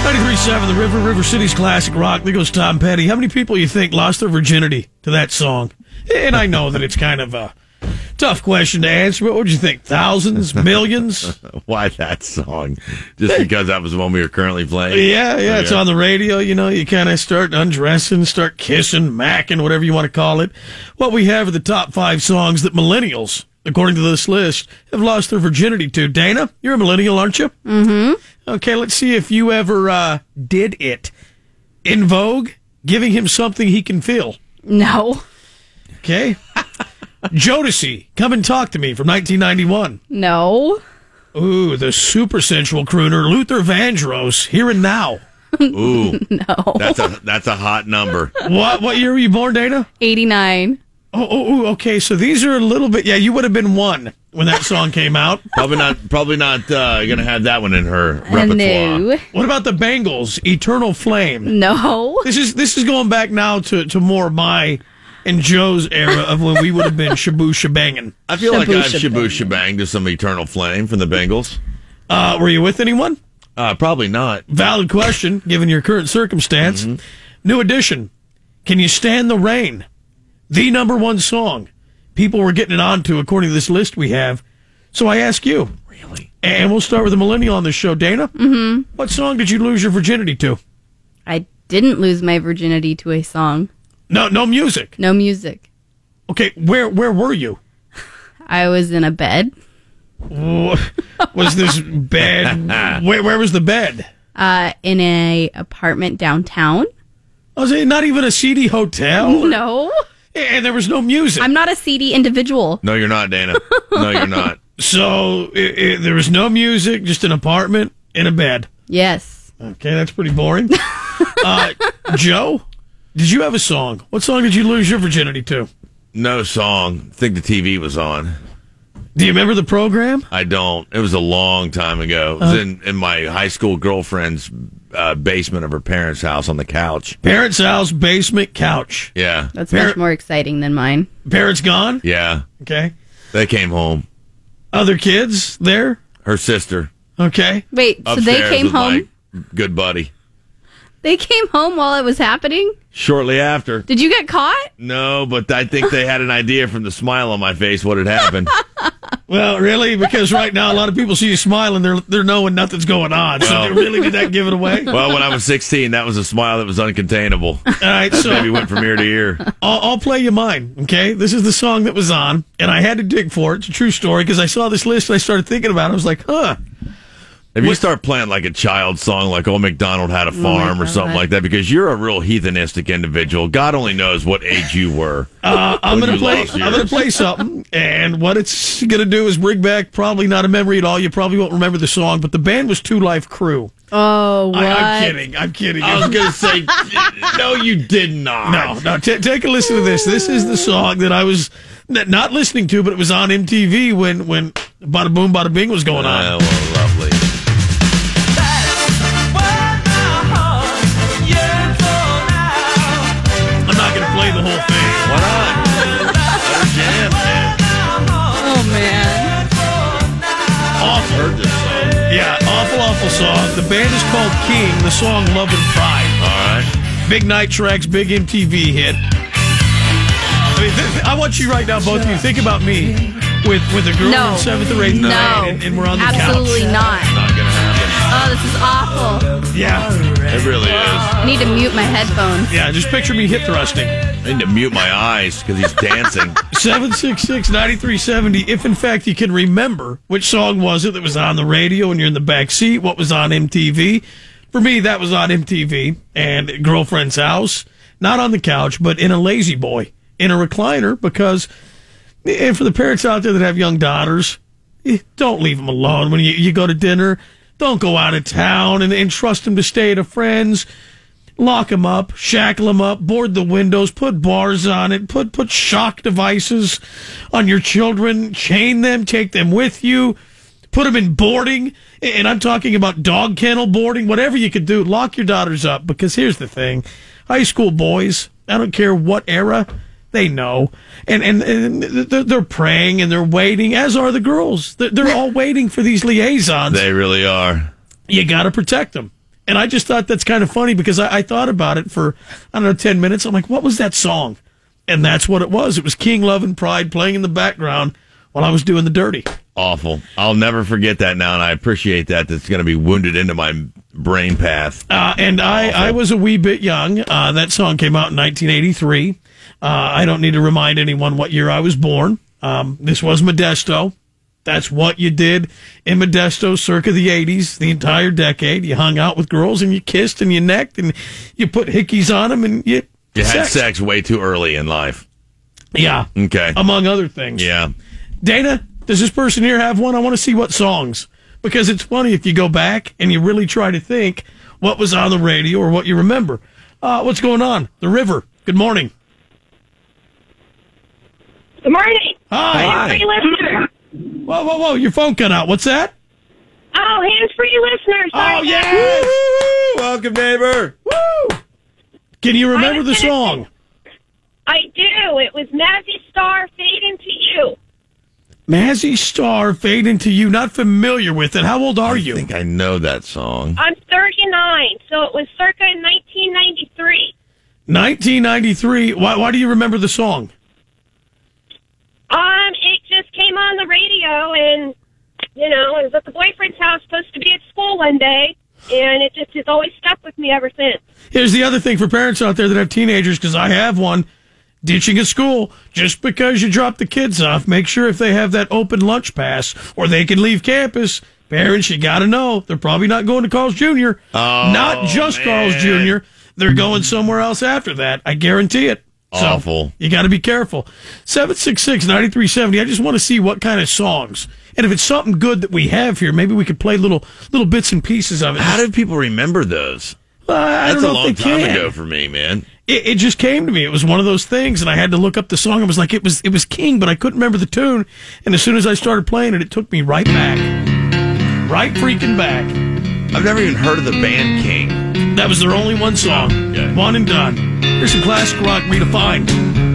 93.7, the River City's classic rock. There goes Tom Petty. How many people you think lost their virginity to that song? And I know that it's kind of a tough question to answer, but what would you think? Thousands? Millions? Why that song? Just because that was the one we were currently playing? Yeah, it's on the radio. You know, you kind of start undressing, start kissing, macking, whatever you want to call it. What we have are the top 5 songs that millennials, according to this list, have lost their virginity to. Dana, you're a millennial, aren't you? Mm-hmm. Okay, let's see if you ever did it. In Vogue, giving him something he can feel. No. Okay. Jodeci, Come and Talk to Me from 1991. No. Ooh, the super sensual crooner Luther Vandross, Here and Now. Ooh. No. That's a hot number. What year were you born, Dana? 89. Oh, okay. So these are a little bit. Yeah, you would have been 1 when that song came out. Probably not gonna have that one in her repertoire. No. What about the Bangles, Eternal Flame? No. This is going back now to more my and Joe's era of when we would have been Shabu Shabangin'. I feel like I've Shabu Shabu Shabang to some Eternal Flame from the Bengals. Were you with anyone? Probably not. Valid question, given your current circumstance. Mm-hmm. New edition. Can you stand the rain? The number 1 song. People were getting it onto, according to this list we have. So I ask you. Really? And we'll start with a millennial on this show. Dana? Mm-hmm. What song did you lose your virginity to? I didn't lose my virginity to a song. No music. No music. Okay, where were you? I was in a bed. Was this bed? Where was the bed? In a apartment downtown. Was it not even a seedy hotel? No. And there was no music. I'm not a seedy individual. No, you're not, Dana. No, you're not. So there was no music, just an apartment in a bed. Yes. Okay, that's pretty boring. Joe, did you have a song? What song did you lose your virginity to? No song. I think the TV was on. Do you remember the program? I don't. It was a long time ago. It was in my high school girlfriend's basement of her parents' house on the couch. Parents' house, basement, couch. Yeah. That's much more exciting than mine. Parents gone? Yeah. Okay. They came home. Other kids there? Her sister. Okay. Wait, so Upstairs they came with home? my good buddy. They came home while it was happening? Shortly after. Did you get caught? No, but I think they had an idea from the smile on my face what had happened. Well, really? Because right now a lot of people see you smiling, they're knowing nothing's going on. So really, did that give it away? Well, when I was 16, that was a smile that was uncontainable. All right, so Maybe went from ear to ear. I'll play you mine, okay? This is the song that was on, and I had to dig for it. It's a true story, because I saw this list and I started thinking about it. I was like, huh. If you start playing like a child song, like "Old MacDonald Had a Farm" or something like that, because you're a real heathenistic individual, God only knows what age you were. I'm gonna play something, and what it's gonna do is bring back probably not a memory at all. You probably won't remember the song, but the band was Two Life Crew. Oh, what? I'm kidding. I was gonna say, no, you did not. No. Take a listen to this. This is the song that I was not listening to, but it was on MTV when Bada Boom Bada Bing was going on. Well, lovely. Play the whole thing. Why not? Let her jam, man. Oh, man. Awful. Heard this song. Yeah, awful song. The band is called King. The song Love and Pride. All right. Big Night Tracks, big MTV hit. I mean, I want you right now, both of you, think about me with a girl in 7th or 8th grade, and we're on the absolutely couch. not. Not gonna happen. Oh, this is awful. Yeah. It really is. I need to mute my headphones. Yeah, just picture me hip thrusting. I need to mute my eyes because he's dancing. 766-9370, if in fact you can remember which song was it that was on the radio and you're in the back seat, what was on MTV. For me, that was on MTV and Girlfriend's House, not on the couch, but in a lazy boy, in a recliner, because, and for the parents out there that have young daughters, don't leave them alone when you go to dinner. Don't go out of town and trust them to stay at a friend's. Lock them up, shackle them up, board the windows, put bars on it, put shock devices on your children, chain them, take them with you, put them in boarding, and I'm talking about dog kennel boarding, whatever you could do, lock your daughters up, because here's the thing, high school boys, I don't care what era, they know, and they're praying and they're waiting, as are the girls. They're all waiting for these liaisons. They really are. You got to protect them. And I just thought that's kind of funny because I thought about it for, 10 minutes. I'm like, what was that song? And that's what it was. It was King, Love, and Pride playing in the background while I was doing the dirty. Awful. I'll never forget that now, and I appreciate that. That's going to be wounded into my brain path. And I was a wee bit young. That song came out in 1983. I don't need to remind anyone what year I was born. This was Modesto. That's what you did in Modesto circa the 80s, the entire decade. You hung out with girls and you kissed and you necked and you put hickeys on them and you had sex way too early in life. Yeah. Okay. Among other things. Yeah. Dana, does this person here have one? I want to see what songs. Because it's funny if you go back and you really try to think what was on the radio or what you remember. What's going on? The River. Good morning. Good morning. Hi. Hands-free listeners. Whoa. Your phone cut out. What's that? Oh, hands-free listeners. Oh, yes. Woo! Welcome, neighbor. Woo! Can you remember the song? I do. It was Mazzy Star, Fade Into You. Mazzy Star, Fade Into You. Not familiar with it. How old are you? I think I know that song. I'm 39, so it was circa 1993. 1993. Why do you remember the song? It just came on the radio, and, I was at the boyfriend's house, supposed to be at school one day, and it just has always stuck with me ever since. Here's the other thing for parents out there that have teenagers, because I have one. Ditching a school, just because you drop the kids off, make sure if they have that open lunch pass or they can leave campus. Parents, you got to know, they're probably not going to Carl's Jr. Not just man. Carl's Jr. They're going somewhere else after that. I guarantee it. Awful. So, you got to be careful. 766-9370. I just want to see what kind of songs. And if it's something good that we have here, maybe we could play little bits and pieces of it. How did people remember those? I don't That's know a long if they time can. ago for me, man. It just came to me. It was one of those things, and I had to look up the song. I was like, it was King, but I couldn't remember the tune. And as soon as I started playing it, it took me right back. Right freaking back. I've never even heard of the band King. That was their only one song. Okay. One and done. Here's some classic rock redefined.